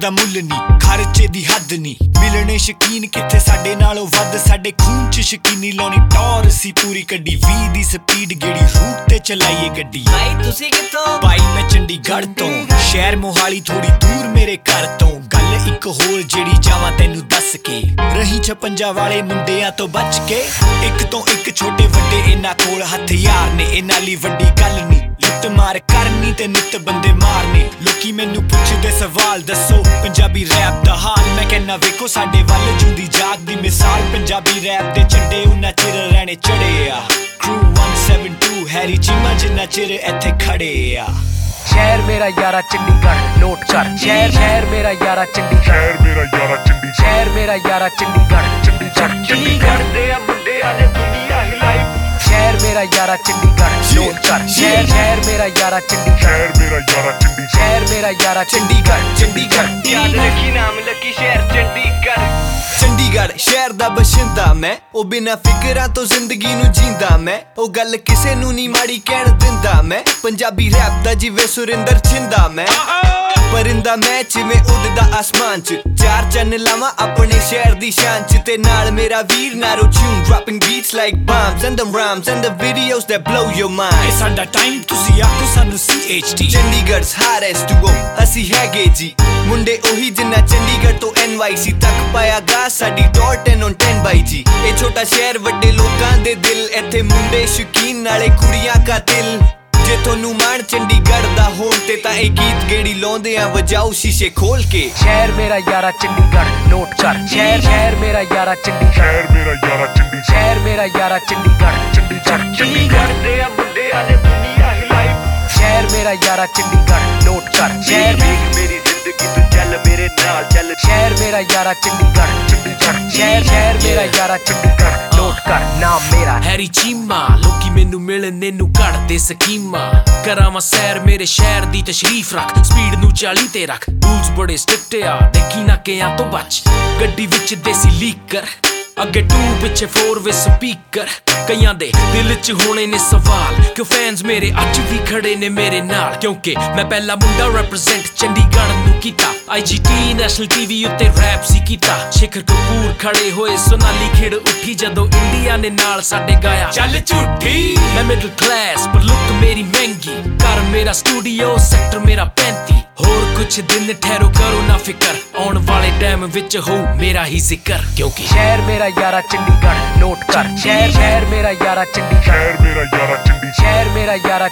दा मुल नी खर्चे दी हद नी मिलने शकीन किथे साडे नालों वध साडे खून च शकीनी लाउणी टॉर सी पूरी कड्डी 20 दी स्पीड गेड़ी रूट ते चलाईए गड्डी। भाई तुसी कित्थों? भाई मैं चंडीगढ़ तो शहर मोहाली थोड़ी दूर मेरे घर तो गल इक होर जेड़ी जावां तैनू दस के रही 56 वाले मुंडियां तो बच के एक तो एक छोटे वड्डे इन्हां कोल हथियार ने इन्हां लई वड्डी गल नी लुट मार करनी ते नित बंदे मारने लोकी मैनू पुछदे सवाल दसो पंजाबी रैप दा हाल मैं कहना वेखो साडे वल जूंदी जाग दी मिसाल पंजाबी रैप दे झंडे उन्ना चिर रहने चढ़े आ क्रू 172 हैरी चीमा जिन्ना चिर इत्थे खड़े आ। शहर मेरा यारा चंडीगढ़ नोट कर शहर मेरा यारा चंडीगढ़ शहर मेरा यारा चंडीगढ़ चंडीगढ़ दे मुंडे आले दुनिया हिलाई शहर मेरा यारा चंडीगढ़ नोट कर शहर मेरा यारा चंडीगढ़ शहर मेरा यारा चंडीगढ़ याद रखी नाम लकी शहर चंडीगढ़ शहर दा बशिंदा मैं ओ बिना फिकरां तो जिंदगी नू जींदा मैं ओ गल किसे नू नी माड़ी कहण दिंदा मैं पंजाबी रैप दा जिवें सुरिंदर छिंदा मैं परिंदा मैं जिवें उड़दा आसमान च चार चन्न लावां अपने शहर दी शान च ते नाल मेरा वीर नारो tune dropping beats like bombs and the rhymes and the videos that blow your mind ए साडा टाइम तुसी आखो सानू CHT चंडीगढ़ हारेस्ट टू असी हैगे जी मुंडे ओही जिन्ना चंडीगढ़ तो NYC तक पाया गा साडी डॉट 10 on 10 बाई जी ए छोटा शहर वड्डे लोकां दे दिल इत्थे मुंडे शौकीन नाले कुड़ियां कातिल जे थोनू मान चंडीगढ़ दा होण ते तां ए गीत गेड़ी लाउंदे आ वजाओ शीशे खोल के शहर मेरा यारा चंडीगढ़ नोट कर शहर मेरा यारा चंडीगढ़ शहर मेरा यारा चंडीगढ़ चंडीगढ़ दे मुंडे आले दुनिया हिलाई शहर मेरा यारा चंडीगढ़ नोट कर शहर मेरी जिंदगी तू चल मेरे नाल चल शहर मेरा यारा चंडीगढ़ शहर मेरा यारा चंडीगढ़ नोट कर नाम मेरा हैरी चीमा लोकी मैनू मिलने नू घड़दे स्कीमा करावां सैर मेरे शहर दी तशरीफ रख स्पीड नू 40 ते रख रूल्स बड़े स्ट्रिक्ट आ देखी ना केयां तो बच गड्डी विच देसी लीक कर अगे 2 पिछे 4 वे स्पीकर कईयां दे दिल च होने ने सवाल क्यों फैंस मेरे अज भी खड़े ने मेरे नाल क्योंकि मैं पहला मुंडा रिप्रेजेंट चंडीगढ़ नू कीता IGT नेशनल टीवी उत्ते रैप सी कीता शिखर कपूर खड़े होए सोनाली खिड़ उठी जदों इंडिया ने नाल साडे गाया चल झूठी मैं मिडिल क्लास पर लुक मेरी महंगी घर मेरा स्टूडियो सेक्टर मेरा 35 होर कुछ दिन ठहरो करो ना फिकर आउण वाले टाइम विच हो मेरा ही जिक्र क्योंकि शहर मेरा यारा चंडीगढ़ नोट कर शहर मेरा यारा चंडीगढ़ शहर मेरा यारा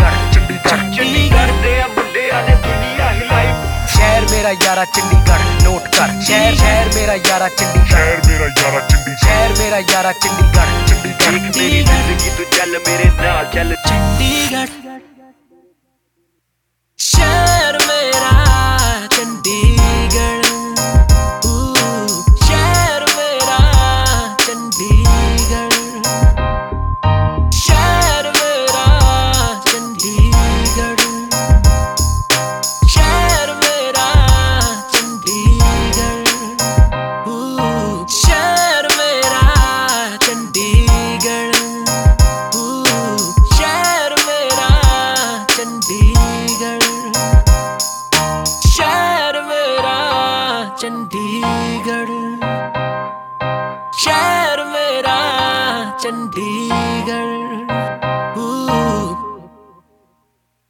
चंडीगढ़ दे मुंडे आले दुनिया हिलाई शहर मेरा यारा चंडीगढ़ नोट कर शहर मेरा यारा चंडीगढ़ शहर मेरा यारा चंडीगढ़ मेरी जिंदगी तू चल मेरे नाल चल चंडीगढ़ शहर मेरा चंडीगढ़ शहर मेरा चंडीगढ़ शहर मेरा चंडीगढ़ शहर मेरा चंडीगढ़ शहर मेरा चंडीगढ़ शहर मेरा चंडीगढ़ शहर मेरा चंडीगढ़ शहर मेरा चंडीगढ़।